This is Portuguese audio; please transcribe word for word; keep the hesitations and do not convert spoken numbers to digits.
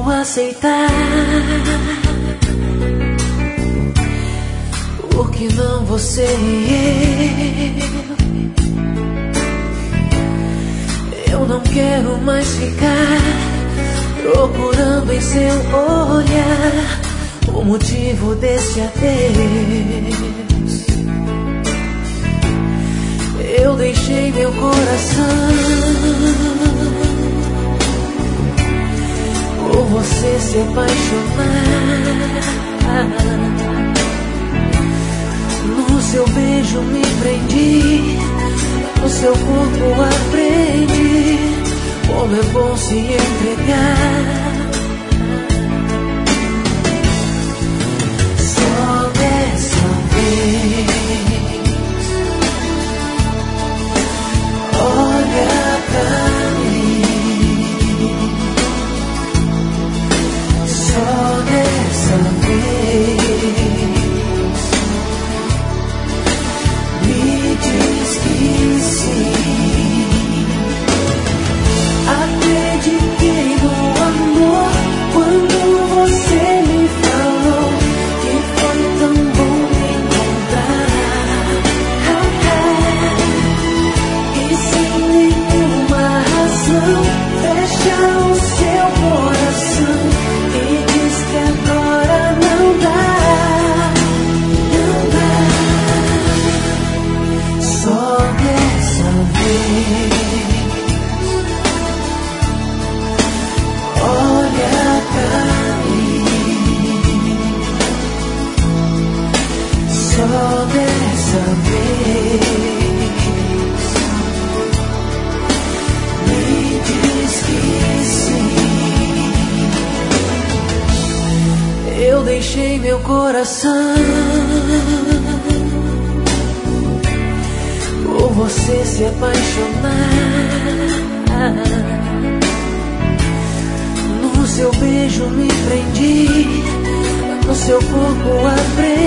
vou aceitar. Porque não você e eu. Eu não quero mais ficar procurando em seu olhar o motivo desse adeus. Eu deixei meu coração por você se apaixonar. No seu beijo me prendi, no seu corpo aprendi como é bom se entregar. Só dessa vez, olha pra mim. Só dessa vez, me diz que sim. Acreditei no amor quando você me falou que foi tão bom me encontrar. E sem nenhuma razão fecha o seu coração e diz que agora não dá, não dá. Só dessa vez, só dessa vez, me diz que sim. Eu deixei meu coração por você se apaixonar. No seu beijo me prendi, no seu corpo aprendi